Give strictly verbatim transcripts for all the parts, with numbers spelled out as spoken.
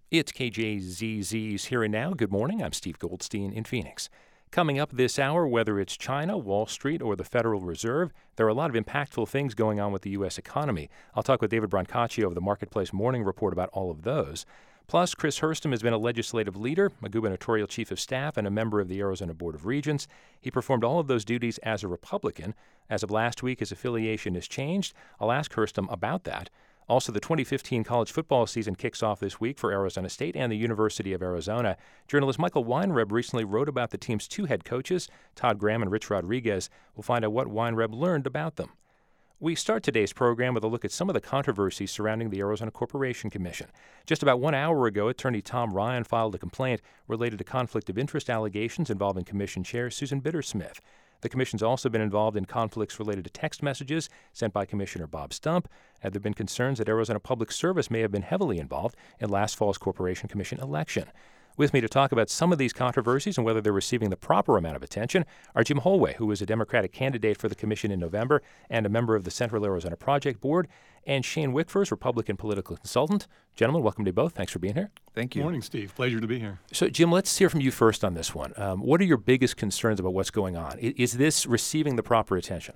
It's K J Z Z's Here and Now. Good morning. I'm Steve Goldstein in Phoenix. Coming up this hour, whether it's China, Wall Street, or the Federal Reserve, there are a lot of impactful things going on with the U S economy. I'll talk with David Brancaccio of the Marketplace Morning Report about all of those. Plus, Chris Hurston has been a legislative leader, a gubernatorial chief of staff, and a member of the Arizona Board of Regents. He performed all of those duties as a Republican. As of last week, his affiliation has changed. I'll ask Hurston about that. Also, the twenty fifteen college football season kicks off this week for Arizona State and the University of Arizona. Journalist Michael Weinreb recently wrote about the team's two head coaches, Todd Graham and Rich Rodriguez. We'll find out what Weinreb learned about them. We start today's program with a look at some of the controversies surrounding the Arizona Corporation Commission. Just about one hour ago, attorney Tom Ryan filed a complaint related to conflict of interest allegations involving Commission Chair Susan Bittersmith. The Commission's also been involved in conflicts related to text messages sent by Commissioner Bob Stump. And there have been concerns that Arizona Public Service may have been heavily involved in last fall's Corporation Commission election. With me to talk about some of these controversies and whether they're receiving the proper amount of attention are Jim Holway, who was a Democratic candidate for the commission in November and a member of the Central Arizona Project Board, and Shane Wickfors, Republican political consultant. Gentlemen, welcome to you both. Thanks for being here. Thank you. Morning, Steve. Pleasure to be here. So, Jim, let's hear from you first on this one. Um, what are your biggest concerns about what's going on? Is, is this receiving the proper attention?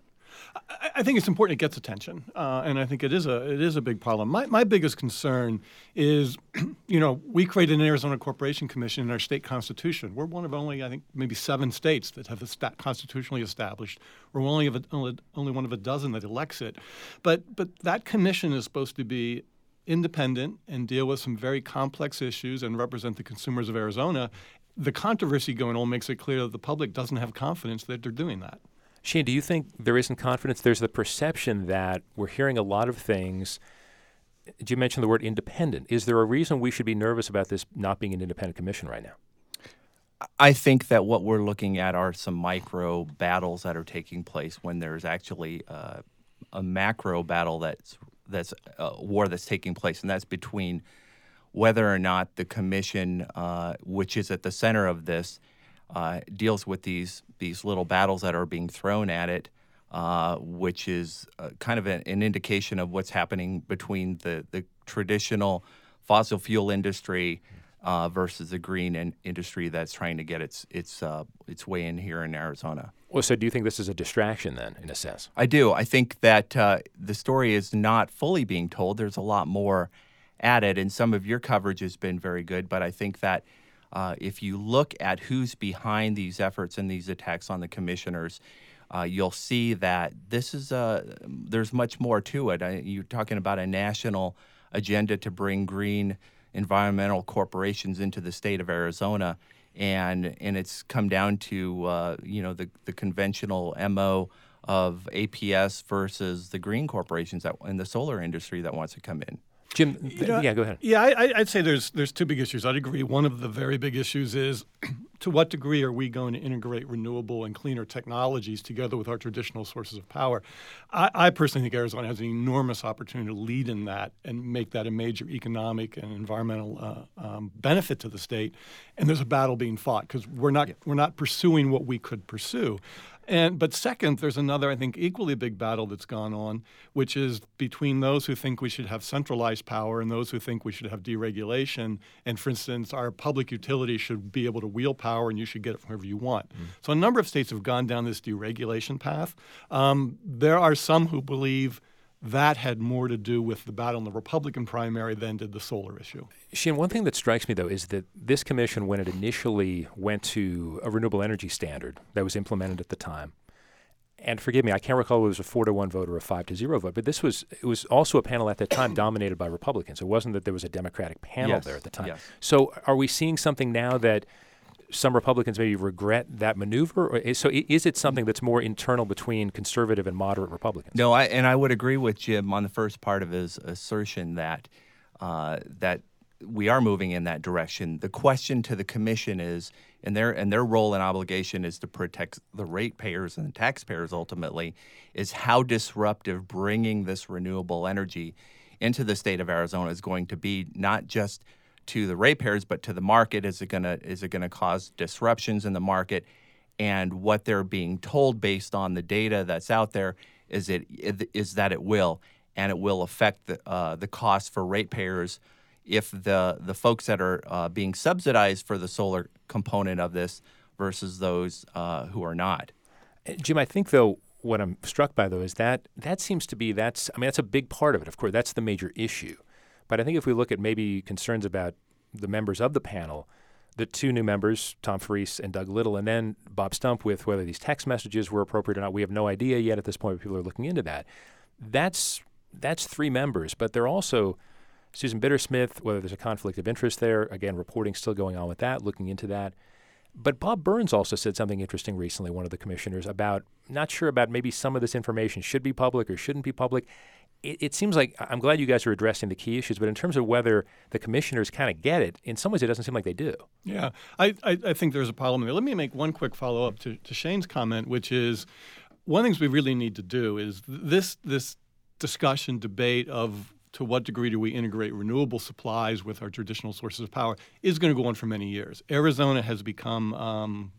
I, I think it's important it gets attention, uh, and I think it is a it is a big problem. My my biggest concern is, you know, we created an Arizona Corporation Commission in our state constitution. We're one of only, I think, maybe seven states that have it constitutionally established. We're only of a, only only one of a dozen that elects it, but but that commission is supposed to be independent and deal with some very complex issues and represent the consumers of Arizona. The controversy going on makes it clear that the public doesn't have confidence that they're doing that. Shane, do you think there isn't confidence? There's the perception that we're hearing a lot of things. You mentioned the word independent. Is there a reason we should be nervous about this not being an independent commission right now? I think that what we're looking at are some micro battles that are taking place when there's actually uh, a macro battle that's that's a war that's taking place, and that's between whether or not the commission, uh, which is at the center of this, uh, deals with these these little battles that are being thrown at it, uh, which is uh, kind of an, an indication of what's happening between the, the traditional fossil fuel industry uh, versus the green in- industry that's trying to get its its uh, its way in here in Arizona. Well, so do you think this is a distraction then, in a sense? I do. I think that uh, the story is not fully being told. There's a lot more at it, and some of your coverage has been very good, but I think that Uh, if you look at who's behind these efforts and these attacks on the commissioners, uh, you'll see that this is a, there's much more to it. I, you're talking about a national agenda to bring green environmental corporations into the state of Arizona, and and it's come down to uh, you know the the conventional M O of A P S versus the green corporations that in the solar industry that wants to come in. Jim, th- You know, yeah, go ahead. Yeah, I, I'd say there's there's two big issues. I'd agree. One of the very big issues is to what degree are we going to integrate renewable and cleaner technologies together with our traditional sources of power? I, I personally think Arizona has an enormous opportunity to lead in that and make that a major economic and environmental uh, um, benefit to the state. And there's a battle being fought because we're not yeah. we're not pursuing what we could pursue. And but second, there's another, I think, equally big battle that's gone on, which is between those who think we should have centralized power and those who think we should have deregulation. And for instance, our public utilities should be able to wield power and you should get it from wherever you want. Mm. So a number of states have gone down this deregulation path. Um, there are some who believe that had more to do with the battle in the Republican primary than did the solar issue. Shane, one thing that strikes me, though, is that this commission, when it initially went to a renewable energy standard that was implemented at the time, and forgive me, I can't recall if it was a four to one vote or a five to zero vote, but this was it was also a panel at that time dominated by Republicans. It wasn't that there was a Democratic panel yes. there at the time. Yes. So are we seeing something now that some Republicans maybe regret that maneuver? Or is, so is it something that's more internal between conservative and moderate Republicans? No, I, and I would agree with Jim on the first part of his assertion that uh, that we are moving in that direction. The question to the commission is, and their and their role and obligation is to protect the ratepayers and the taxpayers ultimately, is how disruptive bringing this renewable energy into the state of Arizona is going to be, not just to the ratepayers, but to the market. Is it gonna is it gonna cause disruptions in the market? And what they're being told based on the data that's out there is it is that it will, and it will affect the uh, the cost for ratepayers if the the folks that are uh, being subsidized for the solar component of this versus those uh, who are not. Jim, I think, though, what I'm struck by, though, is that that seems to be, that's, I mean, that's a big part of it. Of course, that's the major issue. But I think if we look at maybe concerns about the members of the panel, the two new members, Tom Friess and Doug Little, and then Bob Stump with whether these text messages were appropriate or not, we have no idea yet at this point, but people are looking into that. That's that's three members, but they're also Susan Bittersmith, whether there's a conflict of interest there, again, reporting still going on with that, looking into that. But Bob Burns also said something interesting recently, one of the commissioners, about not sure about maybe some of this information should be public or shouldn't be public. It, it seems like, I'm glad you guys are addressing the key issues, but in terms of whether the commissioners kind of get it, in some ways it doesn't seem like they do. Yeah, I, I, I think there's a problem there. Let me make one quick follow-up to, to Shane's comment, which is one of the things we really need to do is this this discussion, debate of to what degree do we integrate renewable supplies with our traditional sources of power is going to go on for many years. Arizona has become um,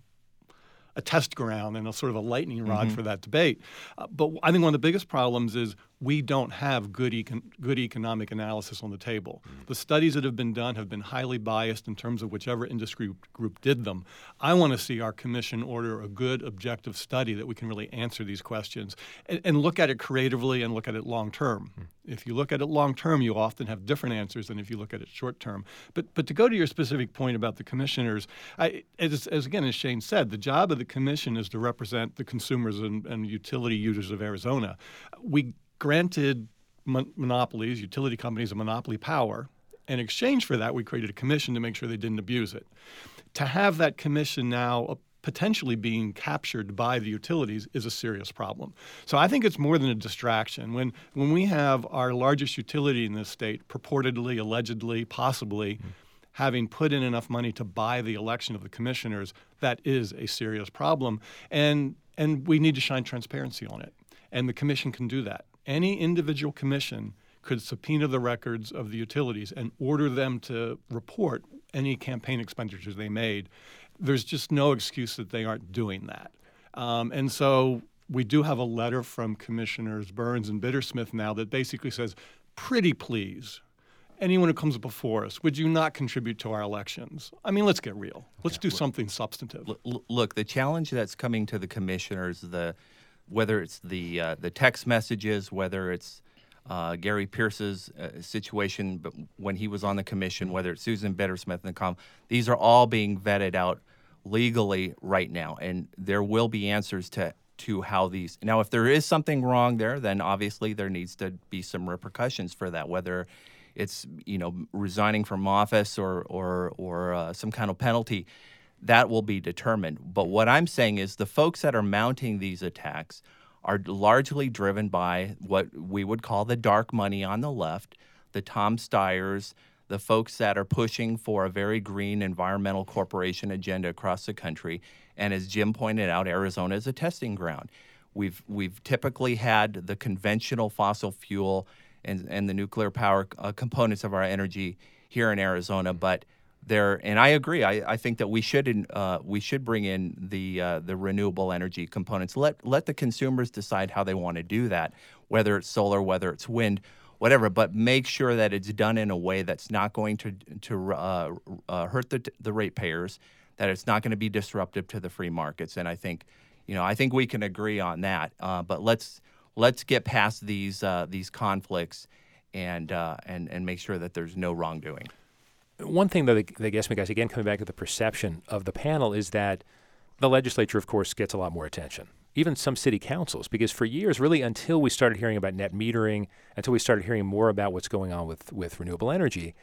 a test ground and a sort of a lightning rod mm-hmm. for that debate. Uh, but I think one of the biggest problems is we don't have good econ- good economic analysis on the table. Mm-hmm. The studies that have been done have been highly biased in terms of whichever industry group did them. I want to see our commission order a good objective study that we can really answer these questions and, and look at it creatively and look at it long term. Mm-hmm. If you look at it long term, you often have different answers than if you look at it short term. But but to go to your specific point about the commissioners, I, as, as again, as Shane said, the job of the commission is to represent the consumers and, and utility users of Arizona. We granted mon- monopolies, utility companies, a monopoly power. In exchange for that, we created a commission to make sure they didn't abuse it. To have that commission now uh, potentially being captured by the utilities is a serious problem. So I think it's more than a distraction. When when we have our largest utility in this state purportedly, allegedly, possibly mm-hmm. having put in enough money to buy the election of the commissioners, that is a serious problem. And and we need to shine transparency on it. And the commission can do that. Any individual commission could subpoena the records of the utilities and order them to report any campaign expenditures they made. There's just no excuse that they aren't doing that. Um, and so we do have a letter from Commissioners Burns and Bittersmith now that basically says, pretty please, anyone who comes before us, would you not contribute to our elections? I mean, let's get real. Let's do something substantive. Look, look the challenge that's coming to the commissioners, the whether it's the uh, the text messages, whether it's uh, Gary Pierce's uh, situation, but when he was on the commission, whether it's Susan Bittersmith and the com, these are all being vetted out legally right now, and there will be answers to to how these. Now, if there is something wrong there, then obviously there needs to be some repercussions for that, whether it's you know resigning from office or or or uh, some kind of penalty. That will be determined. But what I'm saying is the folks that are mounting these attacks are largely driven by what we would call the dark money on the left, the Tom Steyers, the folks that are pushing for a very green environmental corporation agenda across the country. And as Jim pointed out, Arizona is a testing ground. We've we've typically had the conventional fossil fuel and, and the nuclear power uh, components of our energy here in Arizona, but There and I agree. I, I think that we should uh, we should bring in the uh, the renewable energy components. Let let the consumers decide how they want to do that, whether it's solar, whether it's wind, whatever. But make sure that it's done in a way that's not going to to uh, uh, hurt the the ratepayers, that it's not going to be disruptive to the free markets. And I think, you know, I think we can agree on that. Uh, but let's let's get past these uh, these conflicts and uh, and and make sure that there's no wrongdoing. One thing that, that gets me, guys, again, coming back to the perception of the panel, is that the legislature, of course, gets a lot more attention. Even some city councils, because for years, really until we started hearing about net metering, until we started hearing more about what's going on with, with renewable energy,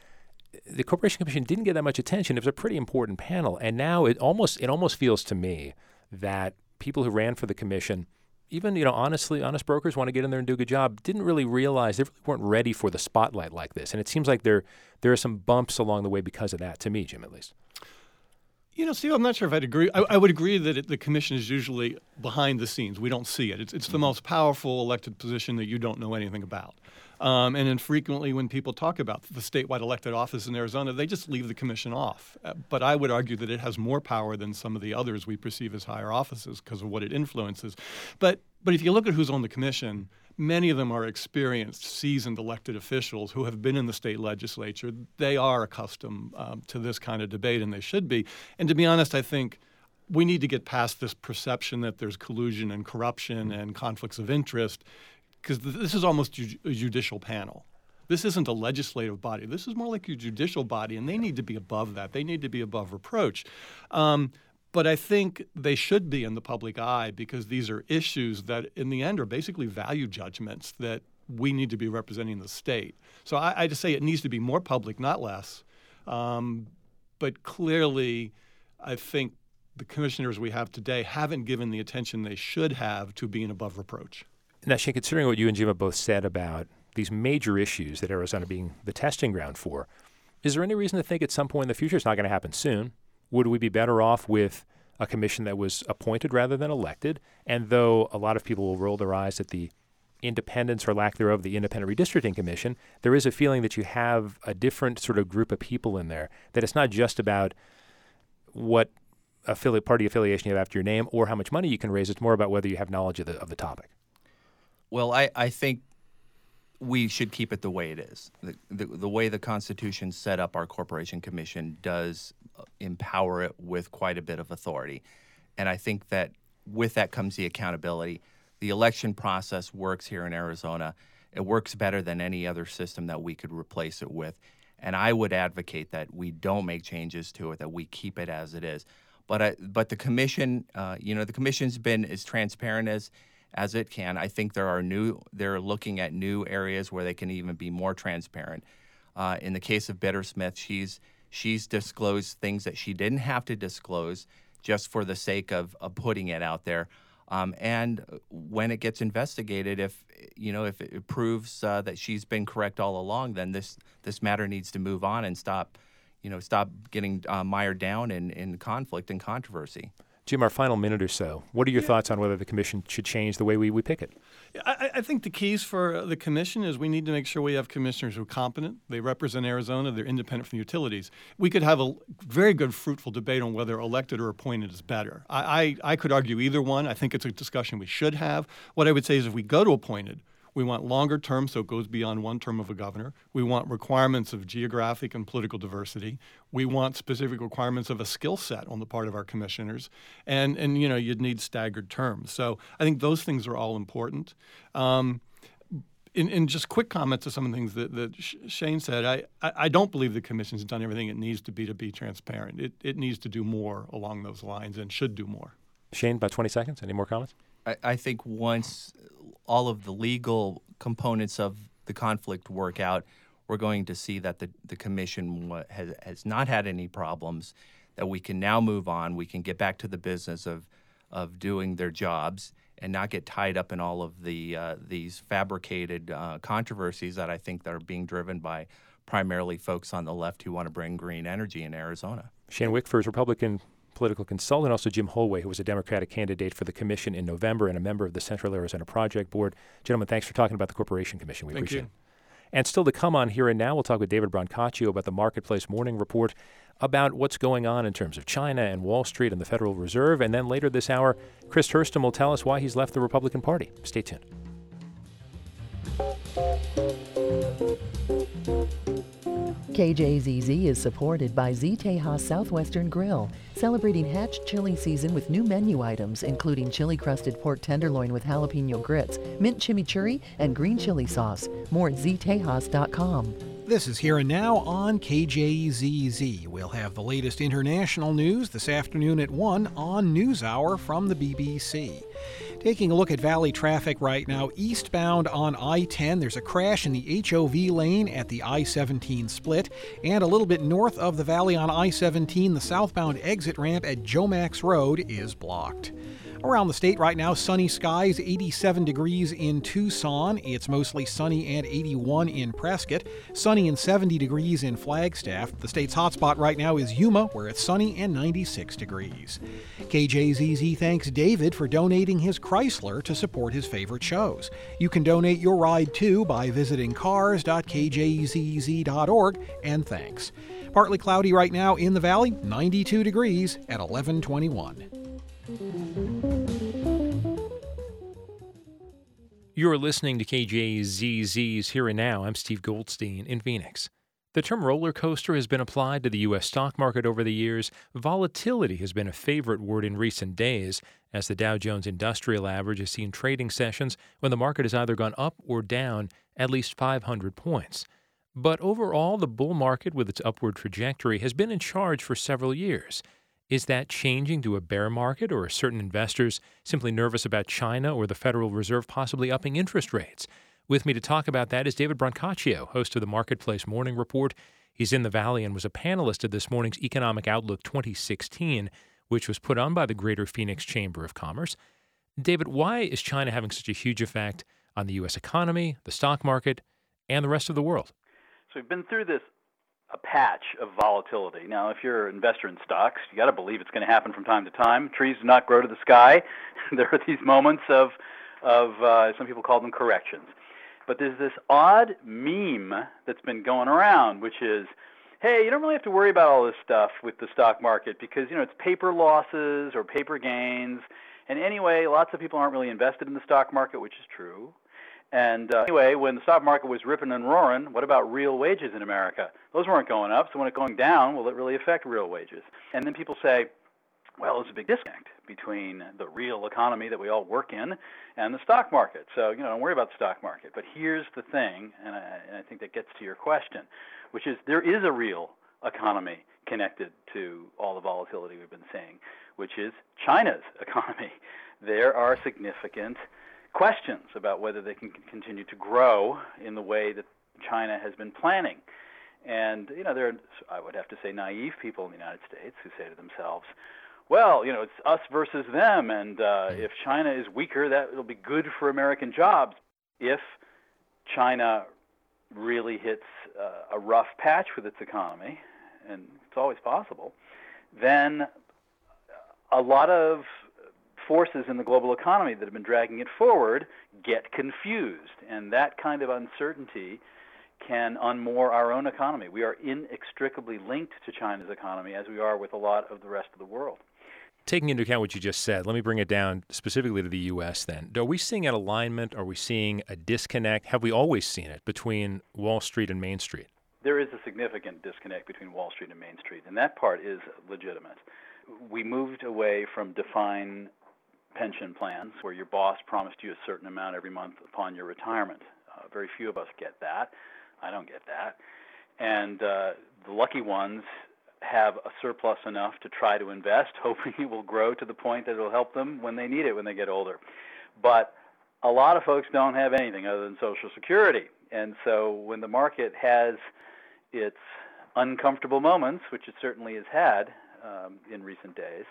the Corporation Commission didn't get that much attention. It was a pretty important panel. And now it almost it almost feels to me that people who ran for the commission, even, you know, honestly, honest brokers want to get in there and do a good job, didn't really realize, they really weren't ready for the spotlight like this. And it seems like there there are some bumps along the way because of that, to me, Jim, at least. You know, Steve, I'm not sure if I'd agree. I, I would agree that it, the commission is usually behind the scenes. We don't see it. It's, it's the most powerful elected position that you don't know anything about. Um, and then frequently when people talk about the statewide elected office in Arizona, they just leave the commission off. Uh, but I would argue that it has more power than some of the others we perceive as higher offices because of what it influences. But but if you look at who's on the commission, Many of them are experienced, seasoned elected officials who have been in the state legislature. They are accustomed um, to this kind of debate, and they should be. And to be honest, I think we need to get past this perception that there's collusion and corruption and conflicts of interest, because th- this is almost ju- a judicial panel. This isn't a legislative body. This is more like a judicial body, and they need to be above that. They need to be above reproach. Um, But I think they should be in the public eye because these are issues that, in the end, are basically value judgments that we need to be representing the state. So I, I just say it needs to be more public, not less. Um, but clearly, I think the commissioners we have today haven't given the attention they should have to being above reproach. Now, Shane, considering what you and Jim have both said about these major issues that Arizona being the testing ground for, is there any reason to think at some point in the future, it's not going to happen soon, would we be better off with a commission that was appointed rather than elected? And though a lot of people will roll their eyes at the independence or lack thereof of the Independent Redistricting Commission, there is a feeling that you have a different sort of group of people in there, that it's not just about what affiliate party affiliation you have after your name or how much money you can raise. It's more about whether you have knowledge of the, of the topic. Well, I, I think we should keep it the way it is. The, the, the way the Constitution set up our Corporation Commission does empower it with quite a bit of authority. And I think that with that comes the accountability. The election process works here in Arizona. It works better than any other system that we could replace it with. And I would advocate that we don't make changes to it, that we keep it as it is. But I, but the commission, uh, you know, the commission's been as transparent as as it can. I think there are new, they're looking at new areas where they can even be more transparent. Uh, in the case of Bittersmith, she's she's disclosed things that she didn't have to disclose just for the sake of, of putting it out there. Um, and when it gets investigated, if you know if it proves uh, that she's been correct all along, then this this matter needs to move on and stop, you know, stop getting uh, mired down in, in conflict and controversy. Jim, our final minute or so, what are your yeah. thoughts on whether the commission should change the way we, we pick it? I, I think the keys for the commission is we need to make sure we have commissioners who are competent. They represent Arizona. They're independent from the utilities. We could have a very good, fruitful debate on whether elected or appointed is better. I, I, I could argue either one. I think it's a discussion we should have. What I would say is if we go to appointed, we want longer terms, so it goes beyond one term of a governor. We want requirements of geographic and political diversity. We want specific requirements of a skill set on the part of our commissioners. And, and you know, you'd need staggered terms. So I think those things are all important. Um, in, in just quick comments to some of the things that, that Shane said, I, I, I don't believe the commission's done everything it needs to be to be transparent. It, it needs to do more along those lines and should do more. Shane, about twenty seconds. Any more comments? I, I think once all of the legal components of the conflict work out, we're going to see that the, the commission has, has not had any problems, that we can now move on. We can get back to the business of of doing their jobs and not get tied up in all of the uh, these fabricated uh, controversies that I think that are being driven by primarily folks on the left who want to bring green energy in Arizona. Shane Wickford, Republican political consultant, also Jim Holway, who was a Democratic candidate for the commission in November and a member of the Central Arizona Project Board. Gentlemen, thanks for talking about the Corporation Commission. We Thank appreciate you. it. And still to come on Here and Now, we'll talk with David Brancaccio about the Marketplace Morning Report, about what's going on in terms of China and Wall Street and the Federal Reserve. And then later this hour, Chris Hurston will tell us why he's left the Republican Party. Stay tuned. K J Z Z is supported by Z Tejas Southwestern Grill, celebrating Hatch chili season with new menu items, including chili-crusted pork tenderloin with jalapeno grits, mint chimichurri, and green chili sauce. More at z tejas dot com. This is Here and Now on K J Z Z. We'll have the latest international news this afternoon at one on NewsHour from the B B C. Taking a look at Valley traffic right now, eastbound on I ten, there's a crash in the H O V lane at the I seventeen split, and a little bit north of the Valley on I seventeen, the southbound exit ramp at Jomax Road is blocked. Around the state right now, sunny skies, eighty-seven degrees in Tucson. It's mostly sunny and eighty-one in Prescott. Sunny and seventy degrees in Flagstaff. The state's hotspot right now is Yuma, where it's sunny and ninety-six degrees. K J Z Z thanks David for donating his Chrysler to support his favorite shows. You can donate your ride too by visiting cars dot k j z z dot org, and thanks. Partly cloudy right now in the valley, ninety-two degrees at eleven twenty-one. You're listening to K J Z Z's Here and Now. I'm Steve Goldstein in Phoenix. The term roller coaster has been applied to the U S stock market over the years. Volatility has been a favorite word in recent days, as the Dow Jones Industrial Average has seen trading sessions when the market has either gone up or down at least five hundred points. But overall, the bull market with its upward trajectory has been in charge for several years. Is that changing to a bear market, or are certain investors simply nervous about China or the Federal Reserve possibly upping interest rates? With me to talk about that is David Brancaccio, host of the Marketplace Morning Report. He's in the Valley and was a panelist at this morning's Economic Outlook twenty sixteen, which was put on by the Greater Phoenix Chamber of Commerce. David, why is China having such a huge effect on the U S economy, the stock market, and the rest of the world? So we've been through this a patch of volatility. Now, if you're an investor in stocks, you got to believe it's going to happen from time to time. Trees do not grow to the sky. There are these moments of, of uh, some people call them corrections. But there's this odd meme that's been going around, which is, hey, you don't really have to worry about all this stuff with the stock market because, you know, it's paper losses or paper gains. And anyway, lots of people aren't really invested in the stock market, which is true. And uh, anyway, when the stock market was ripping and roaring, what about real wages in America? Those weren't going up, so when it's going down, will it really affect real wages? And then people say, well, there's a big disconnect between the real economy that we all work in and the stock market. So, you know, don't worry about the stock market. But here's the thing, and I, and I think that gets to your question, which is there is a real economy connected to all the volatility we've been seeing, which is China's economy. There are significant questions about whether they can continue to grow in the way that China has been planning. And, you know, there are, I would have to say, naive people in the United States who say to themselves, well, you know, it's us versus them, and uh, if China is weaker, that will be good for American jobs. If China really hits uh, a rough patch with its economy, and it's always possible, then a lot of forces in the global economy that have been dragging it forward get confused, and that kind of uncertainty can unmoor our own economy. We are inextricably linked to China's economy, as we are with a lot of the rest of the world. Taking into account what you just said, let me bring it down specifically to the U S then. Are we seeing an alignment? Are we seeing a disconnect? Have we always seen it between Wall Street and Main Street? There is a significant disconnect between Wall Street and Main Street, and that part is legitimate. We moved away from defined pension plans where your boss promised you a certain amount every month upon your retirement. Uh, very few of us get that. I don't get that. And uh, the lucky ones have a surplus enough to try to invest, hoping it will grow to the point that it will help them when they need it when they get older. But a lot of folks don't have anything other than Social Security. And so when the market has its uncomfortable moments, which it certainly has had um, in recent days,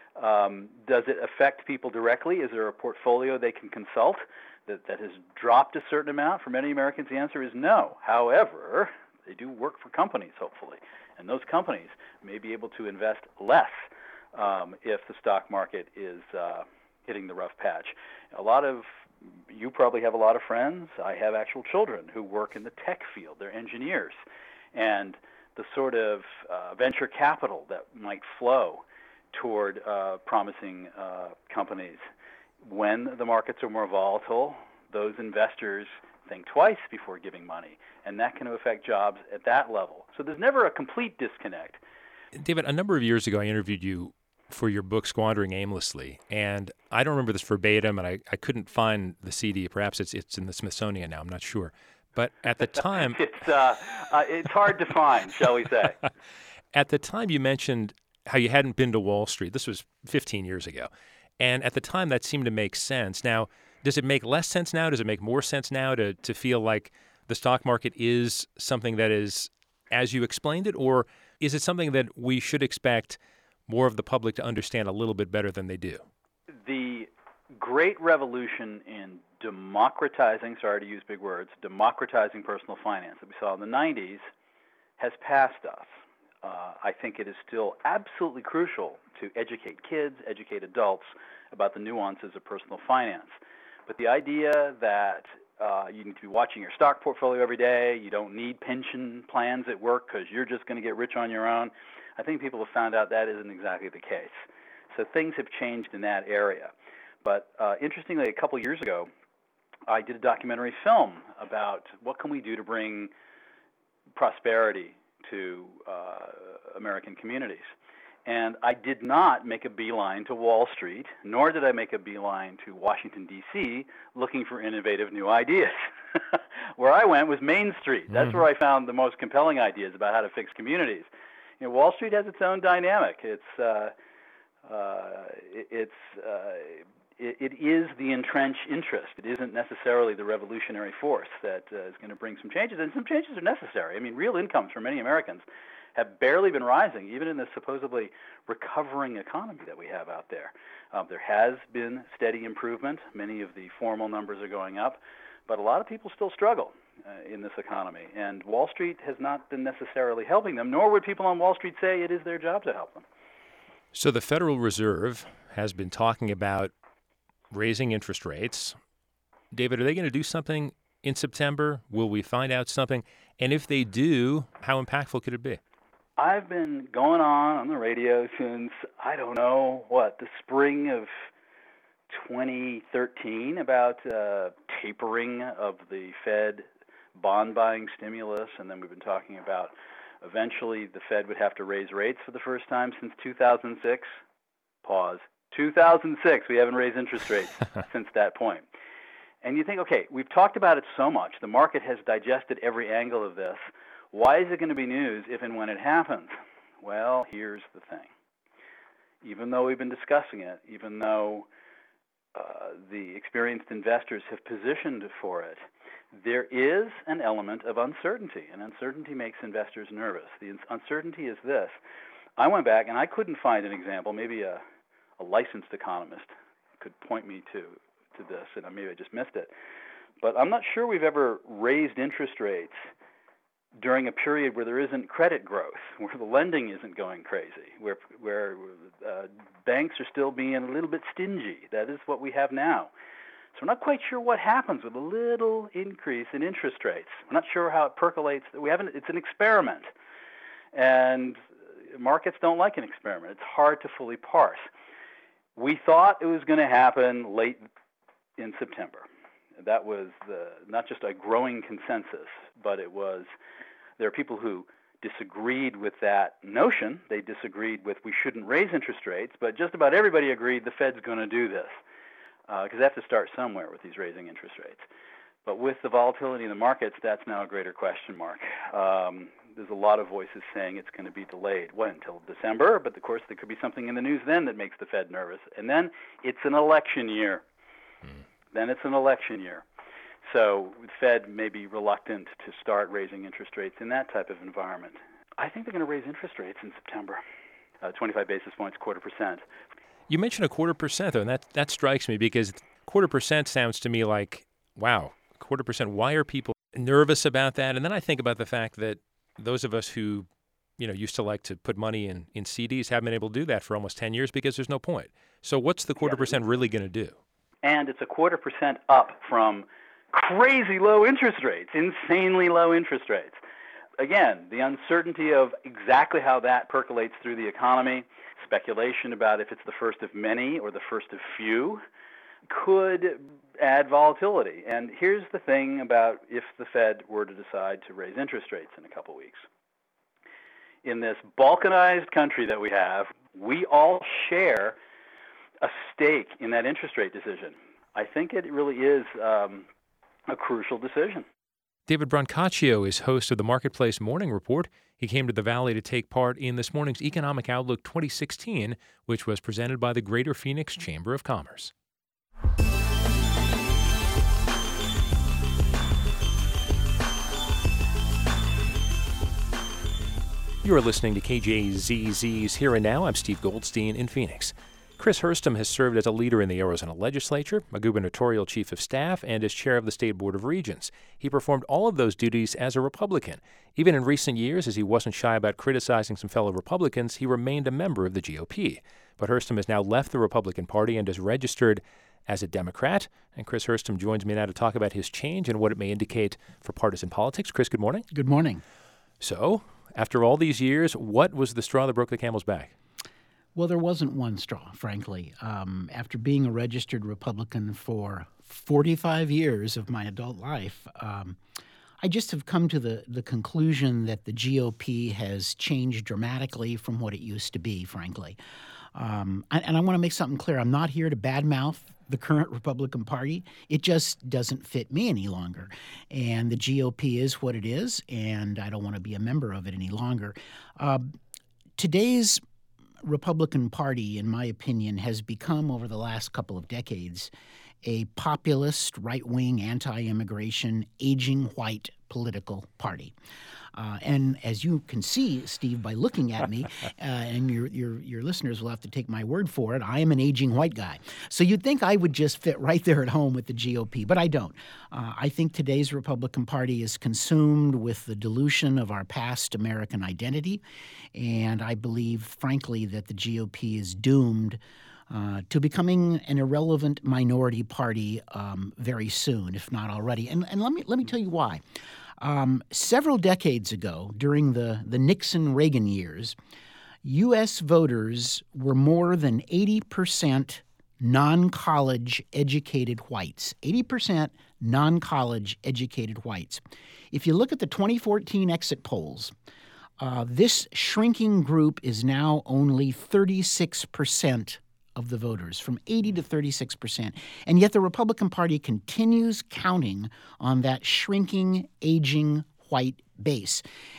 um, does it affect people directly? Is there a portfolio they can consult that, that has dropped a certain amount? For many Americans, the answer is no. However, they do work for companies, hopefully, and those companies may be able to invest less um, if the stock market is uh, hitting the rough patch. A lot of you probably have a lot of friends. I have actual children who work in the tech field. They're engineers, and the sort of uh, venture capital that might flow toward uh, promising uh, companies. When the markets are more volatile, those investors think twice before giving money, and that can affect jobs at that level. So there's never a complete disconnect. David, a number of years ago, I interviewed you for your book, Squandering Aimlessly, and I don't remember this verbatim, and I, I couldn't find the C D. Perhaps it's it's in the Smithsonian now. I'm not sure. But at the time... it's, uh, uh, it's hard to find, shall we say. At the time, you mentioned how you hadn't been to Wall Street. This was fifteen years ago. And at the time, that seemed to make sense. Now, does it make less sense now? Does it make more sense now to, to feel like the stock market is something that is as you explained it? Or is it something that we should expect more of the public to understand a little bit better than they do? The great revolution in democratizing, sorry to use big words, democratizing personal finance that we saw in the nineties has passed us. Uh, I think it is still absolutely crucial to educate kids, educate adults about the nuances of personal finance. But the idea that uh, you need to be watching your stock portfolio every day, you don't need pension plans at work because you're just going to get rich on your own, I think people have found out that isn't exactly the case. So things have changed in that area. But uh, interestingly, a couple years ago, I did a documentary film about what can we do to bring prosperity to uh, American communities. And I did not make a beeline to Wall Street, nor did I make a beeline to Washington, D C, looking for innovative new ideas. Where I went was Main Street. That's mm-hmm. where I found the most compelling ideas about how to fix communities. You know, Wall Street has its own dynamic. It's uh, uh, it, it's uh, it, it is the entrenched interest. It isn't necessarily the revolutionary force that uh, is going to bring some changes, and some changes are necessary. I mean, real incomes for many Americans have barely been rising, even in this supposedly recovering economy that we have out there. Um, there has been steady improvement. Many of the formal numbers are going up, but a lot of people still struggle uh, in this economy, and Wall Street has not been necessarily helping them, nor would people on Wall Street say it is their job to help them. So the Federal Reserve has been talking about raising interest rates. David, are they going to do something in September? Will we find out something? And if they do, how impactful could it be? I've been going on on the radio since, I don't know, what, the spring of twenty thirteen about uh, tapering of the Fed bond buying stimulus, and then we've been talking about eventually the Fed would have to raise rates for the first time since two thousand six. Pause. two thousand six, we haven't raised interest rates since that point. And you think, okay, we've talked about it so much. The market has digested every angle of this. Why is it going to be news if and when it happens? Well, here's the thing. Even though we've been discussing it, even though uh, the experienced investors have positioned for it, there is an element of uncertainty, and uncertainty makes investors nervous. The uncertainty is this. I went back, and I couldn't find an example. Maybe a, a licensed economist could point me to, to this, and maybe I just missed it. But I'm not sure we've ever raised interest rates during a period where there isn't credit growth, where the lending isn't going crazy, where where uh, banks are still being a little bit stingy. That is what we have now. So we're not quite sure what happens with a little increase in interest rates. We're not sure how it percolates. We haven't. It's an experiment, and markets don't like an experiment. It's hard to fully parse. We thought it was going to happen late in September. That was the, not just a growing consensus, but it was, there are people who disagreed with that notion. They disagreed with we shouldn't raise interest rates, but just about everybody agreed the Fed's going to do this because uh, they have to start somewhere with these raising interest rates. But with the volatility in the markets, that's now a greater question mark. Um, there's a lot of voices saying it's going to be delayed. What, until December? But of course, there could be something in the news then that makes the Fed nervous. And then it's an election year. Mm. Then it's an election year. So the Fed may be reluctant to start raising interest rates in that type of environment. I think they're going to raise interest rates in September, uh, twenty-five basis points, quarter percent. You mentioned a quarter percent, though, and that, that strikes me because quarter percent sounds to me like, wow, quarter percent. Why are people nervous about that? And then I think about the fact that those of us who, you know, used to like to put money in, in C Ds haven't been able to do that for almost ten years because there's no point. So what's the quarter yeah, percent really going to do? And it's a quarter percent up from crazy low interest rates, insanely low interest rates. Again, the uncertainty of exactly how that percolates through the economy, speculation about if it's the first of many or the first of few, could add volatility. And here's the thing about if the Fed were to decide to raise interest rates in a couple weeks. In this balkanized country that we have, we all share a stake in that interest rate decision. I think it really is um, a crucial decision. David Brancaccio is host of the Marketplace Morning Report. He came to the Valley to take part in this morning's Economic Outlook twenty sixteen, which was presented by the Greater Phoenix Chamber of Commerce. You are listening to K J Z Z's Here and Now. I'm Steve Goldstein in Phoenix. Chris Hurstum has served as a leader in the Arizona legislature, a gubernatorial chief of staff, and as chair of the State Board of Regents. He performed all of those duties as a Republican. Even in recent years, as he wasn't shy about criticizing some fellow Republicans, he remained a member of the G O P. But Hurstum has now left the Republican Party and is registered as a Democrat. And Chris Hurstum joins me now to talk about his change and what it may indicate for partisan politics. Chris, good morning. Good morning. So, after all these years, what was the straw that broke the camel's back? Well, there wasn't one straw, frankly. Um, after being a registered Republican for forty-five years of my adult life, um, I just have come to the, the conclusion that the G O P has changed dramatically from what it used to be, frankly. Um, and, and I want to make something clear. I'm not here to badmouth the current Republican Party. It just doesn't fit me any longer. And the G O P is what it is, and I don't want to be a member of it any longer. Uh, today's Republican Party, in my opinion, has become, over the last couple of decades, a populist, right-wing, anti-immigration, aging white political party. Uh, and as you can see, Steve, by looking at me, uh, and your, your your listeners will have to take my word for it, I am an aging white guy. So you'd think I would just fit right there at home with the G O P, but I don't. Uh, I think today's Republican Party is consumed with the dilution of our past American identity, and I believe, frankly, that the G O P is doomed Uh, to becoming an irrelevant minority party um, very soon, if not already. And, and let me let me tell you why. Um, several decades ago, during the, the Nixon-Reagan years, U S voters were more than eighty percent non-college educated whites. eighty percent non-college educated whites. If you look at the twenty fourteen exit polls, uh, this shrinking group is now only thirty-six percent of the voters, from eighty to thirty-six percent. And yet the Republican Party continues counting on that shrinking, aging white base.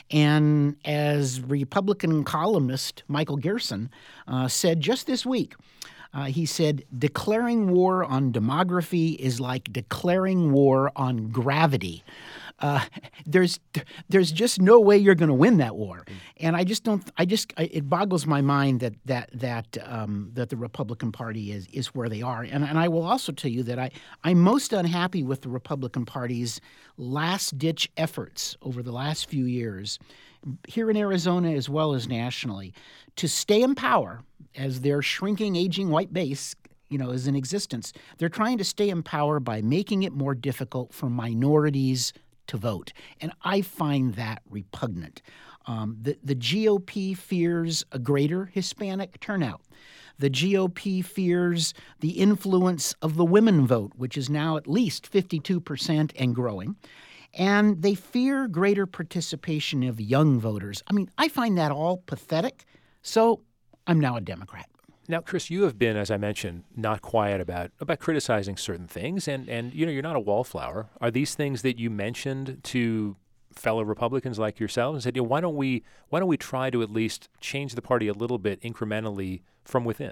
And as Republican columnist Michael Gerson uh, said just this week, uh, he said, declaring war on demography is like declaring war on gravity. Uh, there's there's just no way you're going to win that war, and I just don't. I just I, it boggles my mind that that that um, that the Republican Party is is where they are. And and I will also tell you that I I'm most unhappy with the Republican Party's last ditch efforts over the last few years, here in Arizona as well as nationally, to stay in power as their shrinking, aging white base, you know, is in existence. They're trying to stay in power by making it more difficult for minorities to vote. And I find that repugnant. Um, the, the G O P fears a greater Hispanic turnout. The G O P fears the influence of the women vote, which is now at least fifty-two percent and growing. And they fear greater participation of young voters. I mean, I find that all pathetic. So I'm now a Democrat. Now, Chris, you have been, as I mentioned, not quiet about about criticizing certain things, and, and you know, you're not a wallflower. Are these things that you mentioned to fellow Republicans like yourselves and said, you know, why don't we why don't we try to at least change the party a little bit incrementally from within?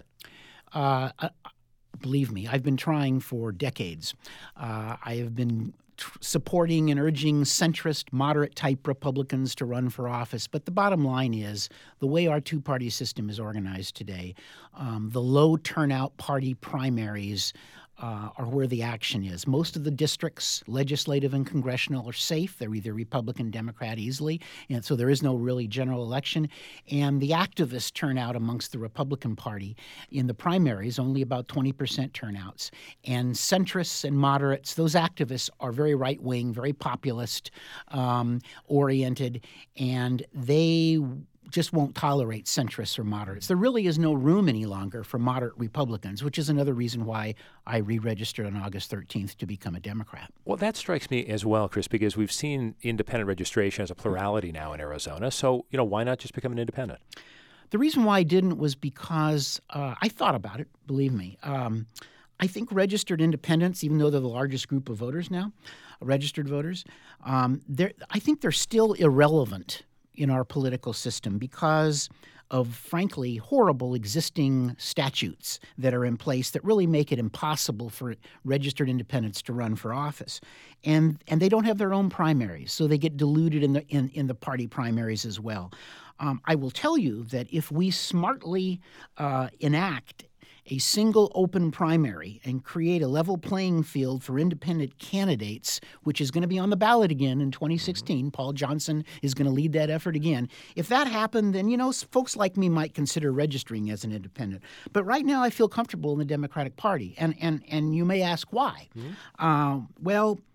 Uh, uh, believe me, I've been trying for decades. Uh, I have been tr- supporting and urging centrist, moderate-type Republicans to run for office. But the bottom line is, the way our two-party system is organized today, um, the low-turnout party primaries Uh, are where the action is. Most of the districts, legislative and congressional, are safe. They're either Republican, Democrat easily, and so there is no really general election. And the activist turnout amongst the Republican Party in the primaries, only about twenty percent turnouts. And centrists and moderates, those activists are very right-wing, very populist um, oriented, and they just won't tolerate centrists or moderates. There really is no room any longer for moderate Republicans, which is another reason why I re-registered on August thirteenth to become a Democrat. Well, that strikes me as well, Chris, because we've seen independent registration as a plurality now in Arizona. So, you know, why not just become an independent? The reason why I didn't was because uh, I thought about it, believe me. Um, I think registered independents, even though they're the largest group of voters now, registered voters, um, they're, I think they're still irrelevant in our political system because of, frankly, horrible existing statutes that are in place that really make it impossible for registered independents to run for office. And and they don't have their own primaries, so they get diluted in the in, in the party primaries as well. Um, I will tell you that if we smartly uh, enact a single open primary and create a level playing field for independent candidates, which is going to be on the ballot again in twenty sixteen. Paul Johnson is going to lead that effort again. If that happened, then, you know, folks like me might consider registering as an independent. But right now I feel comfortable in the Democratic Party. And and, and you may ask why. Mm-hmm. Uh, well,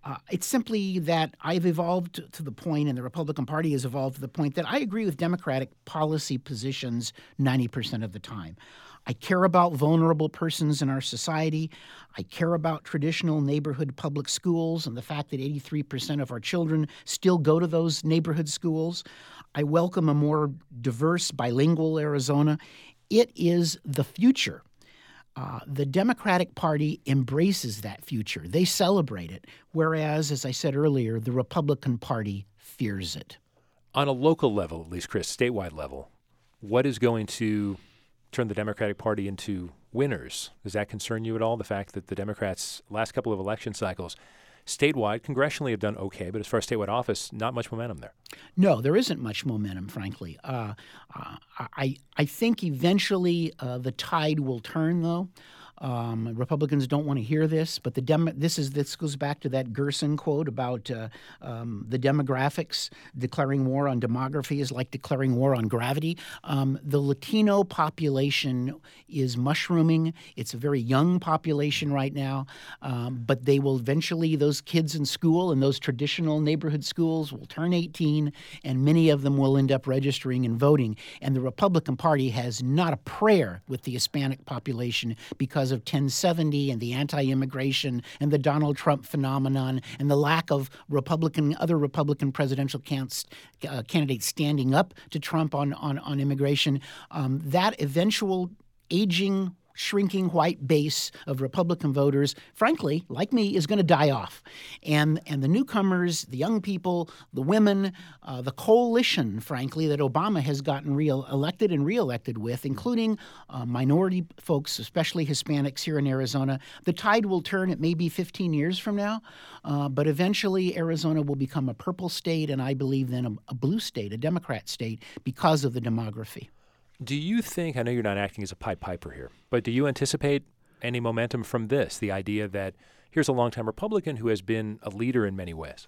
Uh, it's simply that I've evolved to the point, and the Republican Party has evolved to the point that I agree with Democratic policy positions ninety percent of the time. I care about vulnerable persons in our society. I care about traditional neighborhood public schools and the fact that eighty-three percent of our children still go to those neighborhood schools. I welcome a more diverse, bilingual Arizona. It is the future. Uh, the Democratic Party embraces that future. They celebrate it, whereas, as I said earlier, the Republican Party fears it. On a local level, at least, Chris, statewide level, what is going to turn the Democratic Party into winners? Does that concern you at all, the fact that the Democrats, last couple of election cycles, statewide, congressionally have done okay, but as far as statewide office, not much momentum there? No, there isn't much momentum, frankly. Uh, uh, I, I think eventually uh, the tide will turn, though. Um, Republicans don't want to hear this, but the Dem- this is this goes back to that Gerson quote about uh, um, the demographics. Declaring war on demography is like declaring war on gravity. Um, the Latino population is mushrooming. It's a very young population right now, um, but they will eventually, those kids in school in those traditional neighborhood schools will turn eighteen, and many of them will end up registering and voting. And the Republican Party has not a prayer with the Hispanic population because of ten seventy and the anti-immigration and the Donald Trump phenomenon and the lack of Republican, other Republican presidential cans, uh, candidates standing up to Trump on, on, on immigration. Um, that eventual aging, shrinking white base of Republican voters, frankly, like me, is going to die off. And and the newcomers, the young people, the women, uh, the coalition, frankly, that Obama has gotten re-elected and re-elected with, including uh, minority folks, especially Hispanics here in Arizona, the tide will turn. It may be fifteen years from now, uh, but eventually Arizona will become a purple state, and I believe then a, a blue state, a Democrat state, because of the demography. Do you think, I know you're not acting as a Pied Piper here, but do you anticipate any momentum from this, the idea that here's a longtime Republican who has been a leader in many ways?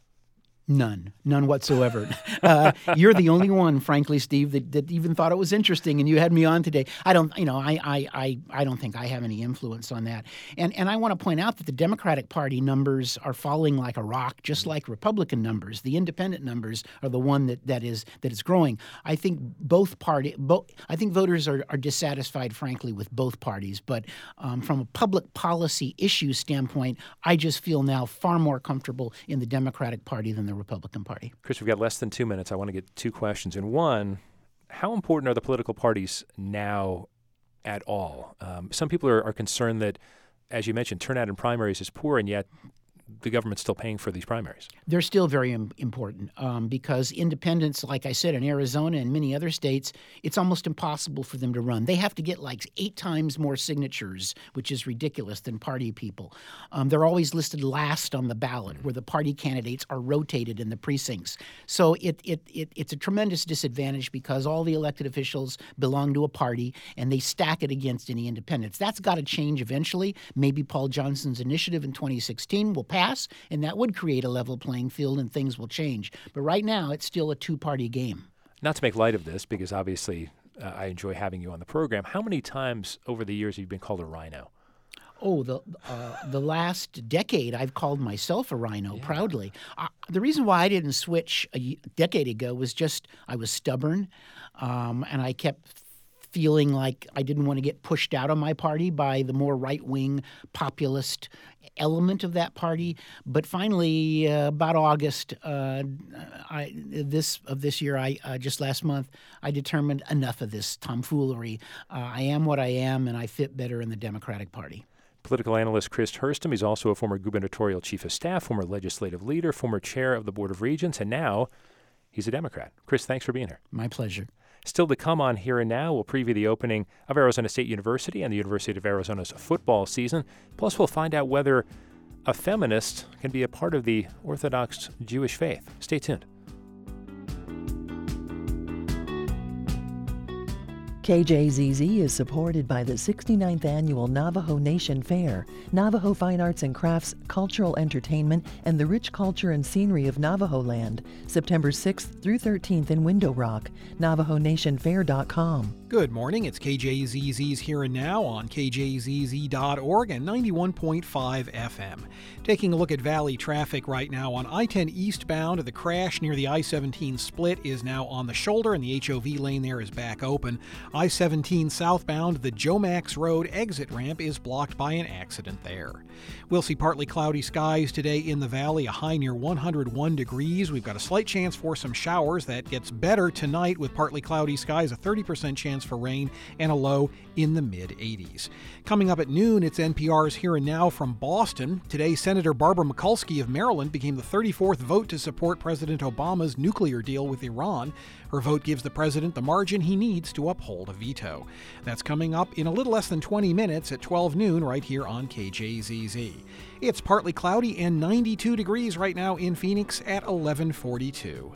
None. None whatsoever. uh, you're the only one, frankly, Steve, that, that even thought it was interesting, and you had me on today. I don't, you know, I, I, I, I don't think I have any influence on that. And and I want to point out that the Democratic Party numbers are falling like a rock, just like Republican numbers. The independent numbers are the one that, that is that is growing. I think both party, both. I think voters are, are dissatisfied, frankly, with both parties. But um, from a public policy issue standpoint, I just feel now far more comfortable in the Democratic Party than the Republican Party. Chris, we've got less than two minutes. I want to get two questions. And one, how important are the political parties now at all? Um, some people are, are concerned that, as you mentioned, turnout in primaries is poor, and yet the government's still paying for these primaries. They're still very im- important um, because independents, like I said, in Arizona and many other states, it's almost impossible for them to run. They have to get like eight times more signatures, which is ridiculous, than party people. Um, they're always listed last on the ballot, where the party candidates are rotated in the precincts. So it, it, it it's a tremendous disadvantage because all the elected officials belong to a party, and they stack it against any independents. That's got to change eventually. Maybe Paul Johnson's initiative in twenty sixteen will pass, and that would create a level playing field and things will change. But right now, it's still a two-party game. Not to make light of this, because obviously uh, I enjoy having you on the program. How many times over the years have you been called a rhino? Oh, the uh, the last decade, I've called myself a rhino yeah. proudly. Uh, the reason why I didn't switch a decade ago was just I was stubborn, um, and I kept feeling like I didn't want to get pushed out of my party by the more right-wing populist element of that party. But finally, uh, about August uh, I, this of this year, I uh, just last month, I determined enough of this tomfoolery. Uh, I am what I am, and I fit better in the Democratic Party. Political analyst Chris Hurstum. He's also a former gubernatorial chief of staff, former legislative leader, former chair of the Board of Regents, and now he's a Democrat. Chris, thanks for being here. My pleasure. Still to come on Here and Now, we'll preview the opening of Arizona State University and the University of Arizona's football season. Plus, we'll find out whether a feminist can be a part of the Orthodox Jewish faith. Stay tuned. K J Z Z is supported by the sixty-ninth Annual Navajo Nation Fair, Navajo Fine Arts and Crafts, Cultural Entertainment, and the rich culture and scenery of Navajo Land, September sixth through thirteenth in Window Rock, navajo nation fair dot com. Good morning, it's K J Z Z's Here and Now on K J Z Z dot org and ninety-one point five F M. Taking a look at Valley traffic right now on I ten eastbound, the crash near the I seventeen split is now on the shoulder and the H O V lane there is back open. I seventeen southbound, the Jomax Road exit ramp is blocked by an accident there. We'll see partly cloudy skies today in the valley, a high near one hundred one degrees. We've got a slight chance for some showers. That gets better tonight with partly cloudy skies, a thirty percent chance for rain, and a low in the mid eighties. Coming up at noon, it's N P R's Here and Now from Boston. Today, Senator Barbara Mikulski of Maryland became the thirty-fourth vote to support President Obama's nuclear deal with Iran. Her vote gives the president the margin he needs to uphold a veto. That's coming up in a little less than twenty minutes at twelve noon right here on K J Z Z. It's partly cloudy and ninety-two degrees right now in Phoenix at eleven forty-two.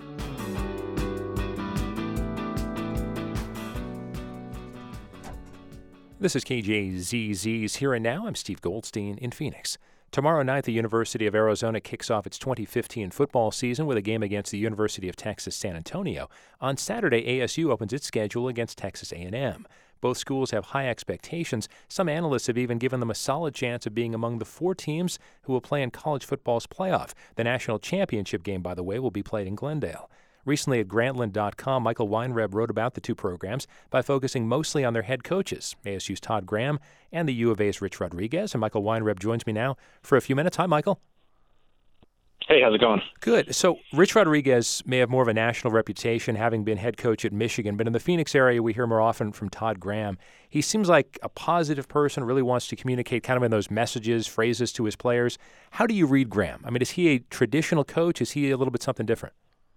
This is K J Z Z's Here and Now. I'm Steve Goldstein in Phoenix. Tomorrow night, the University of Arizona kicks off its twenty fifteen football season with a game against the University of Texas San Antonio. On Saturday, A S U opens its schedule against Texas A and M. Both schools have high expectations. Some analysts have even given them a solid chance of being among the four teams who will play in college football's playoff. The national championship game, by the way, will be played in Glendale. Recently at Grantland dot com, Michael Weinreb wrote about the two programs by focusing mostly on their head coaches, A S U's Todd Graham and the U of A's Rich Rodriguez. And Michael Weinreb joins me now for a few minutes. Hi, Michael. Hey, how's it going? Good. So Rich Rodriguez may have more of a national reputation, having been head coach at Michigan, but in the Phoenix area, we hear more often from Todd Graham. He seems like a positive person, really wants to communicate kind of in those messages, phrases to his players. How do you read Graham? I mean, is he a traditional coach? Is he a little bit something different?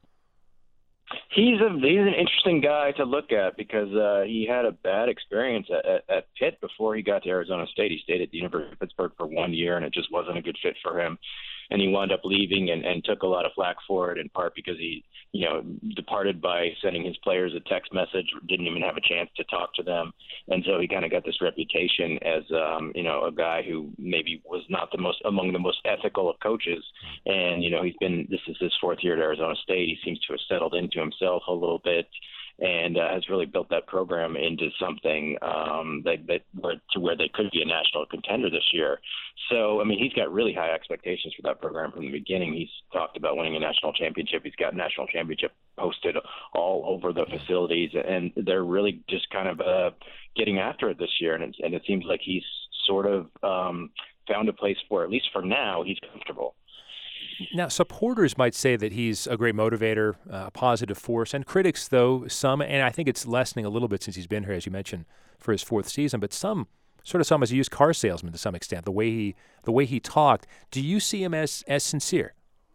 He's a he's an interesting guy to look at because uh, he had a bad experience at, at, at Pitt before he got to Arizona State. He stayed at the University of Pittsburgh for one year, and it just wasn't a good fit for him. And he wound up leaving and, and took a lot of flack for it, in part because he, you know, departed by sending his players a text message, didn't even have a chance to talk to them. And so he kind of got this reputation as, um, you know, a guy who maybe was not the most, among the most ethical of coaches. And, you know, he's been, this is his fourth year at Arizona State. He seems to have settled into himself a little bit and uh, has really built that program into something um, that, that where, to where they could be a national contender this year. So, I mean, he's got really high expectations for that program from the beginning. He's talked about winning a national championship. He's got a national championship posted all over the facilities, and they're really just kind of uh, getting after it this year. And it, and it seems like he's sort of um, found a place where, at least for now, he's comfortable. Now, supporters might say that he's a great motivator, uh, a positive force, and critics, though, some, and I think it's lessening a little bit since he's been here, as you mentioned, for his fourth season, but some sort of saw him as a used car salesman to some extent, the way he the way he talked. Do you see him as, as sincere?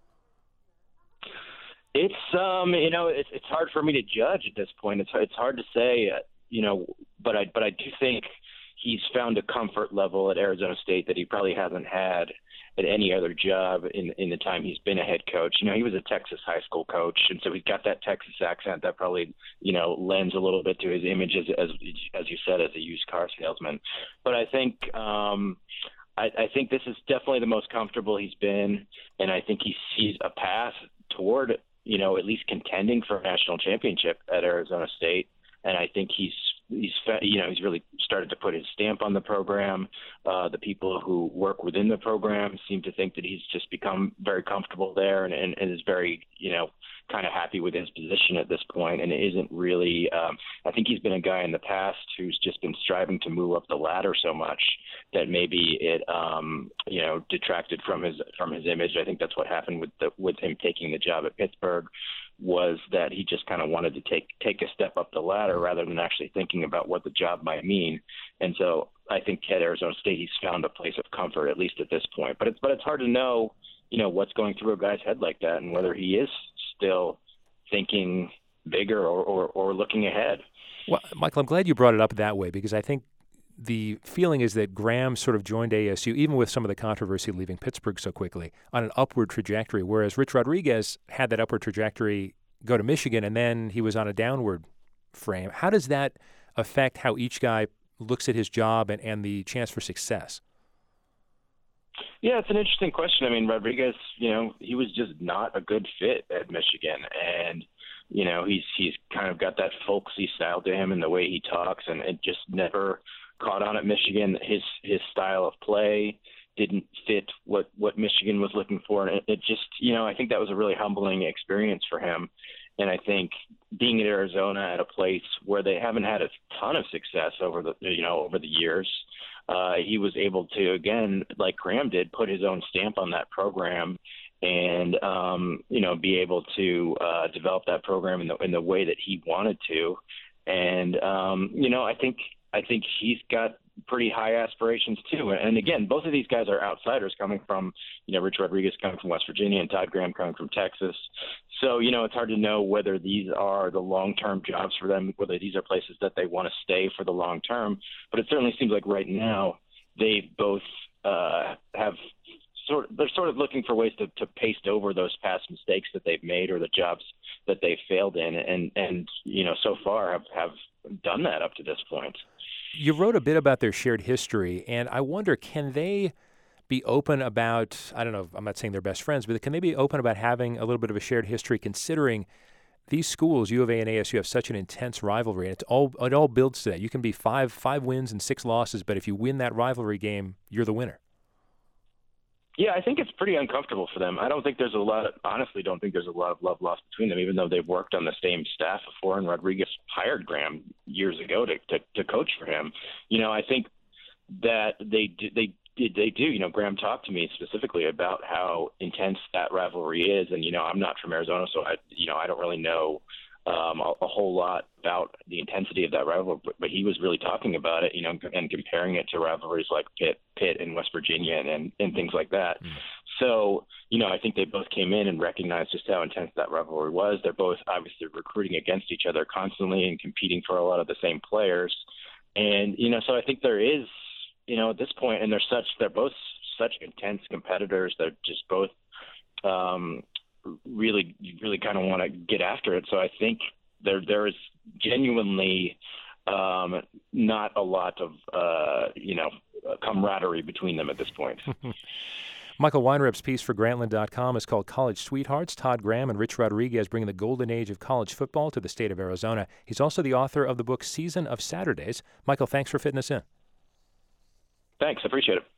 It's, um, you know, it's, it's hard for me to judge at this point. It's it's hard to say, uh, you know, but I but I do think he's found a comfort level at Arizona State that he probably hasn't had at any other job in in the time he's been a head coach. You know, he was a Texas high school coach, and so he's got that Texas accent that probably, you know, lends a little bit to his image as, as, as you said, as a used car salesman. But I think um, I, I think this is definitely the most comfortable he's been, and I think he sees a path toward, you know, at least contending for a national championship at Arizona State. And I think he's he's you know he's really started to put his stamp on the program. Uh, the people who work within the program seem to think that he's just become very comfortable there and, and, and is very you know kind of happy with his position at this point. And it isn't really. Um, I think he's been a guy in the past who's just been striving to move up the ladder so much that maybe it um, you know detracted from his from his image. I think that's what happened with the, with him taking the job at Pittsburgh. Was that he just kind of wanted to take take a step up the ladder rather than actually thinking about what the job might mean. And so I think at Arizona State he's found a place of comfort, at least at this point. But it's but it's hard to know, you know, what's going through a guy's head like that and whether he is still thinking bigger or, or, or looking ahead. Well, Michael, I'm glad you brought it up that way because I think the feeling is that Graham sort of joined A S U, even with some of the controversy leaving Pittsburgh so quickly, on an upward trajectory, whereas Rich Rodriguez had that upward trajectory go to Michigan, and then he was on a downward frame. How does that affect how each guy looks at his job and, and the chance for success? Yeah, it's an interesting question. I mean, Rodriguez, you know, he was just not a good fit at Michigan, and you know, he's he's kind of got that folksy style to him in the way he talks, and it just never caught on at Michigan. His his style of play didn't fit what what Michigan was looking for, and it, it just, you know, I think that was a really humbling experience for him. And I think being in Arizona at a place where they haven't had a ton of success over the you know over the years, uh, he was able to, again, like Graham did, put his own stamp on that program, and um, you know be able to uh, develop that program in the in the way that he wanted to. And um, you know I think I think he's got pretty high aspirations too. And again, both of these guys are outsiders coming from, you know, Rich Rodriguez coming from West Virginia and Todd Graham coming from Texas. So, you know, it's hard to know whether these are the long-term jobs for them, whether these are places that they want to stay for the long term. But it certainly seems like right now they both uh, have sort of, they're sort of looking for ways to, to paste over those past mistakes that they've made or the jobs that they've failed in. And, and you know, so far have, have done that up to this point. You wrote a bit about their shared history, and I wonder, can they be open about, I don't know, I'm not saying they're best friends, but can they be open about having a little bit of a shared history, considering these schools, U of A and A S U, have such an intense rivalry, and it's all it all builds to that. You can be five five wins and six losses, but if you win that rivalry game, you're the winner. Yeah, I think it's pretty uncomfortable for them. I don't think there's a lot of, honestly don't think there's a lot of love lost between them, even though they've worked on the same staff before, and Rodriguez hired Graham years ago to, to, to coach for him. You know, I think that they do, they did, they do, you know, Graham talked to me specifically about how intense that rivalry is. And, you know, I'm not from Arizona, so I, you know, I don't really know um, a, a whole lot about the intensity of that rivalry, but, but he was really talking about it, you know, and comparing it to rivalries like Pitt, Pitt in West Virginia and, and, and things like that. Mm. So, you know, I think they both came in and recognized just how intense that rivalry was. They're both obviously recruiting against each other constantly and competing for a lot of the same players. And, you know, so I think there is, you know, at this point, and they're such, they're both such intense competitors. They're just both, um, really, really kind of want to get after it. So I think there there is genuinely um, not a lot of, uh, you know, camaraderie between them at this point. Michael Weinrib's piece for Grantland dot com is called College Sweethearts, Todd Graham and Rich Rodriguez bringing the golden age of college football to the state of Arizona. He's also the author of the book Season of Saturdays. Michael, thanks for fitting us in. Thanks. I appreciate it.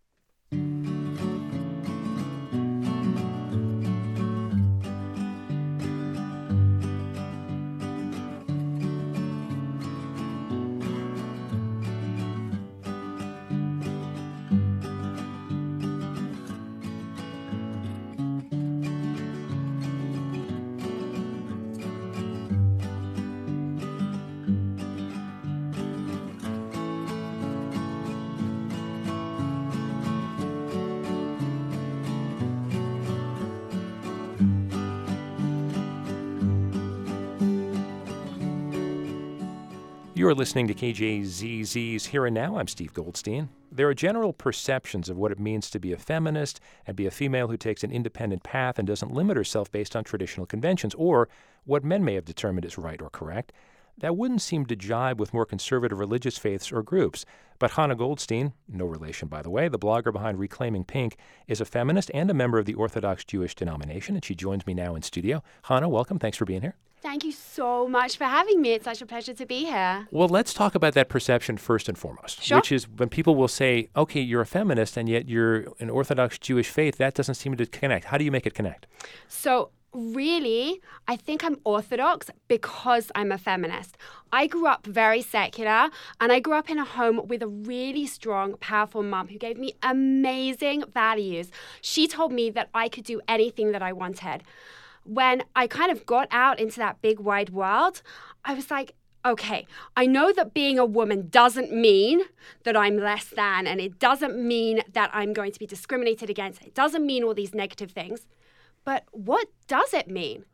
You are listening to K J Z Z's Here and Now. I'm Steve Goldstein. There are general perceptions of what it means to be a feminist and be a female who takes an independent path and doesn't limit herself based on traditional conventions or what men may have determined is right or correct. That wouldn't seem to jibe with more conservative religious faiths or groups. But Hannah Goldstein, no relation by the way, the blogger behind Reclaiming Pink, is a feminist and a member of the Orthodox Jewish denomination, and she joins me now in studio. Hannah, welcome. Thanks for being here. Thank you so much for having me. It's such a pleasure to be here. Well, let's talk about that perception first and foremost, sure. which is when people will say, okay, you're a feminist and yet you're an Orthodox Jewish faith. That doesn't seem to connect. How do you make it connect? So really, I think I'm Orthodox because I'm a feminist. I grew up very secular, and I grew up in a home with a really strong, powerful mom who gave me amazing values. She told me that I could do anything that I wanted. When I kind of got out into that big wide world, I was like, okay, I know that being a woman doesn't mean that I'm less than, and it doesn't mean that I'm going to be discriminated against. It doesn't mean all these negative things. But what does it mean?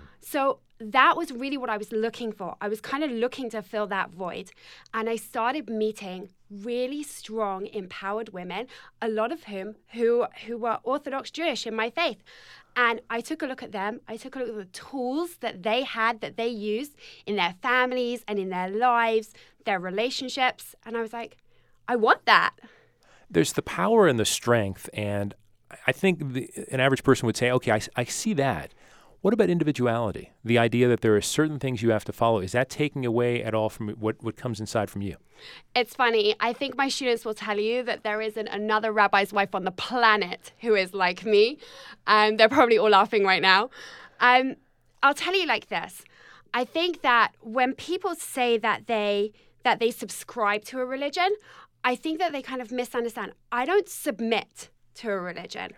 So that was really what I was looking for. I was kind of looking to fill that void. And I started meeting really strong, empowered women, a lot of whom who, who were Orthodox Jewish in my faith. And I took a look at them. I took a look at the tools that they had, that they used in their families and in their lives, their relationships. And I was like, I want that. There's the power and the strength. And I think the, an average person would say, okay, I, I see that. What about individuality? The idea that there are certain things you have to follow. Is that taking away at all from what, what comes inside from you? It's funny. I think my students will tell you that there isn't another rabbi's wife on the planet who is like me. And um, they're probably all laughing right now. Um, I'll tell you like this. I think that when people say that they that they subscribe to a religion, I think that they kind of misunderstand. I don't submit to a religion.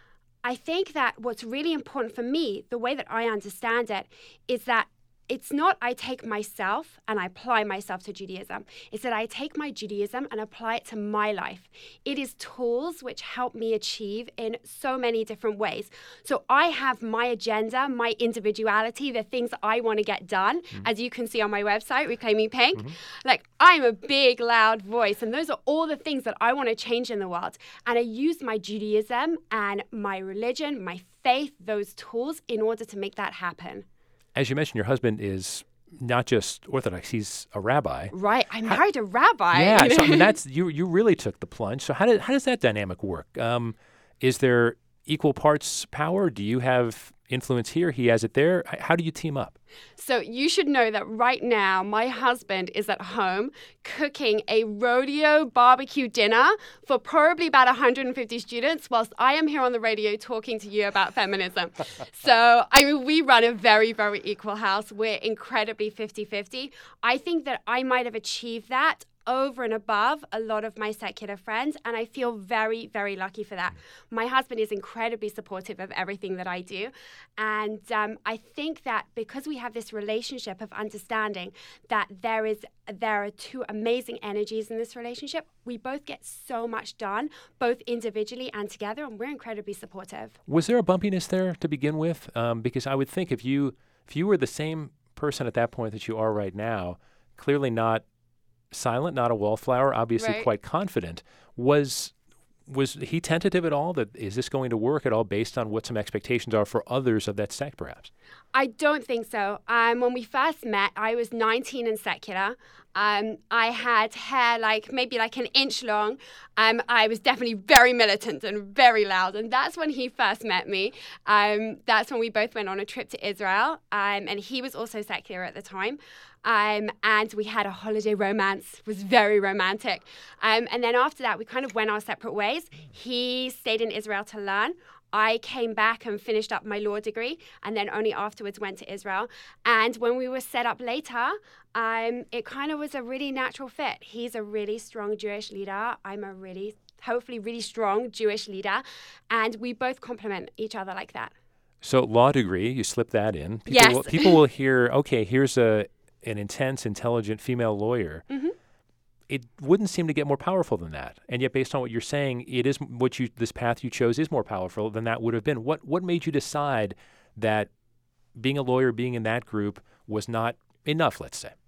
I think that what's really important for me, the way that I understand it, is that it's not I take myself and I apply myself to Judaism. It's that I take my Judaism and apply it to my life. It is tools which help me achieve in so many different ways. So I have my agenda, my individuality, the things that I want to get done. Mm-hmm. As you can see on my website, Reclaiming Pink. Mm-hmm. Like, I'm a big, loud voice, and those are all the things that I want to change in the world. And I use my Judaism and my religion, my faith, those tools in order to make that happen. As you mentioned, your husband is not just Orthodox; he's a rabbi. Right, I married how, a rabbi. Yeah, so I mean, that's you. You really took the plunge. So how does how does that dynamic work? Um, is there equal parts power? Do you have influence here? He has it there. How do you team up? So you should know that right now, my husband is at home cooking a rodeo barbecue dinner for probably about one hundred fifty students, whilst I am here on the radio talking to you about feminism. So, I mean, we run a very, very equal house. We're incredibly fifty-fifty. I think that I might have achieved that over and above a lot of my secular friends, and I feel very, very lucky for that. My husband is incredibly supportive of everything that I do, and um, I think that because we have this relationship of understanding that there is there are two amazing energies in this relationship, we both get so much done, both individually and together, and we're incredibly supportive. Was there a bumpiness there to begin with? Um, because I would think if you if you were the same person at that point that you are right now, clearly not silent, not a wallflower, obviously right. quite confident. Was was he tentative at all? That is this going to work at all based on what some expectations are for others of that sect, perhaps? I don't think so. Um, when we first met, I was nineteen and secular. Um, I had hair like maybe like an inch long. Um, I was definitely very militant and very loud. And that's when he first met me. Um, that's when we both went on a trip to Israel. Um, and he was also secular at the time. Um, and we had a holiday romance. It was very romantic. Um, and then after that, we kind of went our separate ways. He stayed in Israel to learn. I came back and finished up my law degree, and then only afterwards went to Israel. And when we were set up later, um, it kind of was a really natural fit. He's a really strong Jewish leader. I'm a really, hopefully really strong Jewish leader. And we both complement each other like that. So law degree, you slip that in. People yes. Will, people will hear, okay, here's a an intense, intelligent female lawyer. Mm-hmm. It wouldn't seem to get more powerful than that. And yet, based on what you're saying, it is what you this path you chose is more powerful than that would have been. What what made you decide that being a lawyer, being in that group, was not enough, let's say?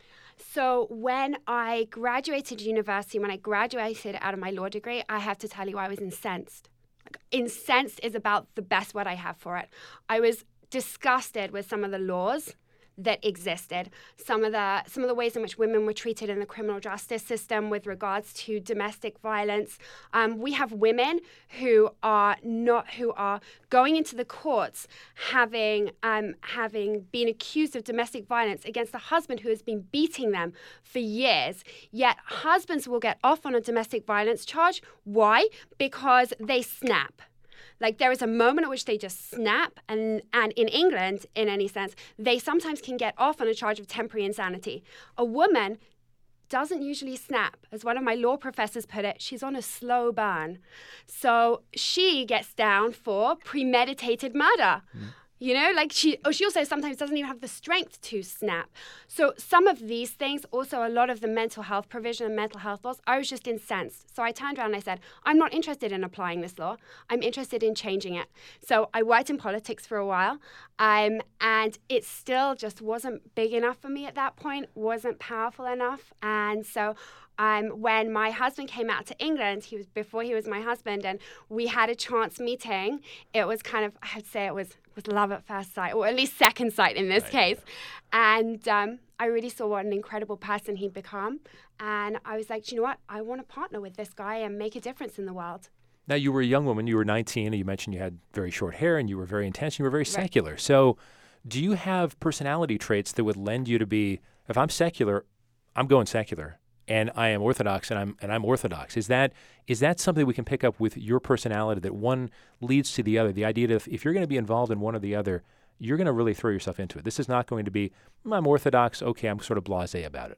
So when I graduated university, when I graduated out of my law degree, I have to tell you I was incensed. Like, incensed is about the best word I have for it. I was disgusted with some of the laws that existed, some of the some of the ways in which women were treated in the criminal justice system with regards to domestic violence. Um, we have women who are not who are going into the courts having um, having been accused of domestic violence against a husband who has been beating them for years. Yet husbands will get off on a domestic violence charge. Why? Because they snap. Like, there is a moment at which they just snap, and, and in England, in any sense, they sometimes can get off on a charge of temporary insanity. A woman doesn't usually snap. As one of my law professors put it, she's on a slow burn. So she gets down for premeditated murder. Mm. You know, like she, oh, she also sometimes doesn't even have the strength to snap. So some of these things, also a lot of the mental health provision and mental health laws, I was just incensed. So I turned around and I said, I'm not interested in applying this law. I'm interested in changing it. So I worked in politics for a while, um, and it still just wasn't big enough for me at that point, wasn't powerful enough. And so um, when my husband came out to England, he was before he was my husband, and we had a chance meeting. It was kind of, I'd say it was, was love at first sight, or at least second sight in this right. case. And um, I really saw what an incredible person he'd become. And I was like, you know what? I want to partner with this guy and make a difference in the world. Now, you were a young woman. You were nineteen, and you mentioned you had very short hair, and you were very intense. You were very secular. Right. So do you have personality traits that would lend you to be, if I'm secular, I'm going secular, and I am orthodox, and I'm and I'm orthodox? Is that is that something we can pick up with your personality, that one leads to the other? The idea that if, if you're going to be involved in one or the other, you're going to really throw yourself into it. This is not going to be, I'm orthodox, okay, I'm sort of blasé about it.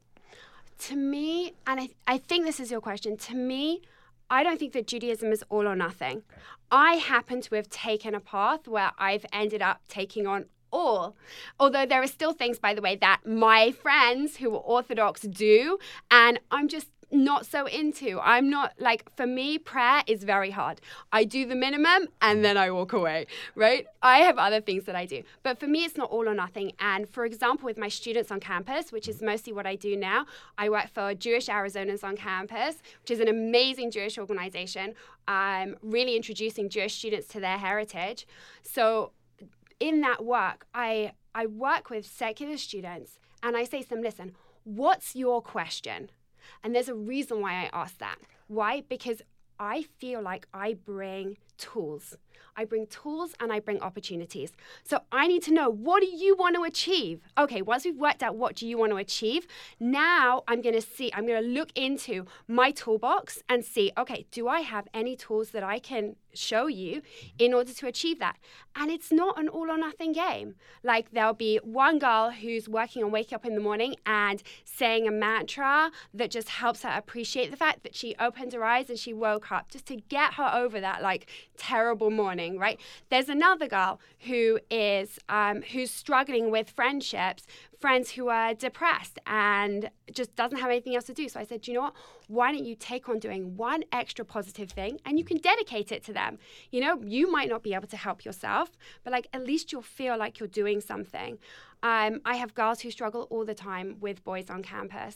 To me, and I, I think this is your question, to me, I don't think that Judaism is all or nothing. Okay. I happen to have taken a path where I've ended up taking on all. Although there are still things, by the way, that my friends who are Orthodox do, and I'm just not so into. I'm not, like, for me, prayer is very hard. I do the minimum and then I walk away, right? I have other things that I do. But for me, it's not all or nothing. And for example, with my students on campus, which is mostly what I do now, I work for Jewish Arizonans on campus, which is an amazing Jewish organization. I'm really introducing Jewish students to their heritage. So in that work, I, I work with secular students and I say to them, listen, what's your question? And there's a reason why I ask that. Why? Because I feel like I bring tools. I bring tools and I bring opportunities. So I need to know, what do you want to achieve? Okay, once we've worked out what do you want to achieve, now I'm going to see, I'm going to look into my toolbox and see, okay, do I have any tools that I can show you in order to achieve that? And it's not an all or nothing game. Like, there'll be one girl who's working on waking up in the morning and saying a mantra that just helps her appreciate the fact that she opened her eyes and she woke up, just to get her over that, like, terrible morning, right? There's another girl who is um, who's struggling with friendships, friends who are depressed and just doesn't have anything else to do. So I said, you know what? Why don't you take on doing one extra positive thing and you can dedicate it to them? You know, you might not be able to help yourself, but like at least you'll feel like you're doing something. Um, I have girls who struggle all the time with boys on campus.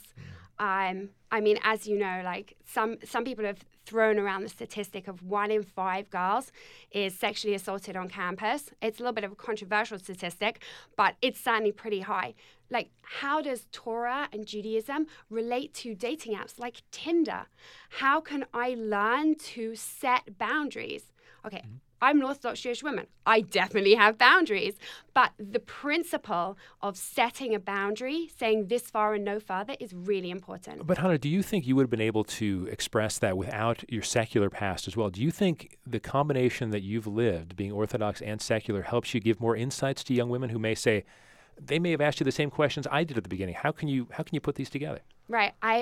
Um, I mean, as you know, like some some people have thrown around the statistic of one in five girls is sexually assaulted on campus. It's a little bit of a controversial statistic, but it's certainly pretty high. Like, how does Torah and Judaism relate to dating apps like Tinder? How can I learn to set boundaries? Okay, mm-hmm. I'm an Orthodox Jewish woman. I definitely have boundaries. But the principle of setting a boundary, saying this far and no further, is really important. But Hannah, do you think you would have been able to express that without your secular past as well? Do you think the combination that you've lived, being Orthodox and secular, helps you give more insights to young women who may say, they may have asked you the same questions I did at the beginning. How can you how can you put these together? Right. I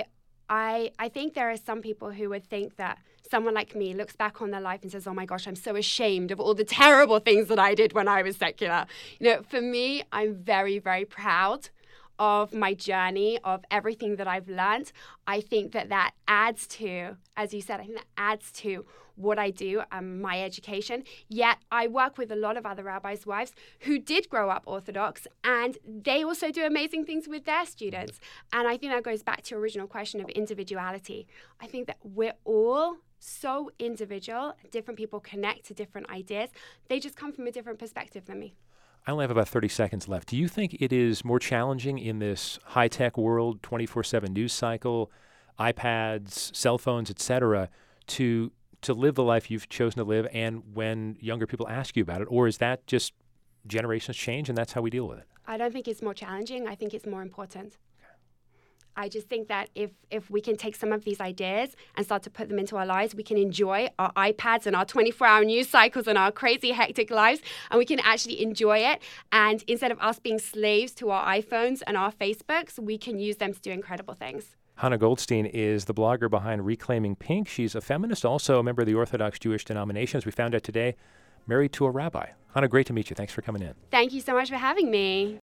I I think there are some people who would think that someone like me looks back on their life and says, oh my gosh, I'm so ashamed of all the terrible things that I did when I was secular. You know, for me, I'm very, very proud of my journey, of everything that I've learned. I think that that adds to, as you said, I think that adds to what I do and my education. Yet I work with a lot of other rabbis' wives who did grow up Orthodox, and they also do amazing things with their students. And I think that goes back to your original question of individuality. I think that we're all so individual. Different people connect to different ideas. They just come from a different perspective than me. I only have about thirty seconds left. Do you think it is more challenging in this high-tech world, twenty-four seven news cycle, iPads, cell phones, et cetera, to to live the life you've chosen to live, and when younger people ask you about it? Or is that just generations change and that's how we deal with it? I don't think it's more challenging. I think it's more important. I just think that if, if we can take some of these ideas and start to put them into our lives, we can enjoy our iPads and our twenty-four hour news cycles and our crazy, hectic lives, and we can actually enjoy it. And instead of us being slaves to our iPhones and our Facebooks, we can use them to do incredible things. Hannah Goldstein is the blogger behind Reclaiming Pink. She's a feminist, also a member of the Orthodox Jewish denomination, as we found out today, married to a rabbi. Hannah, great to meet you. Thanks for coming in. Thank you so much for having me.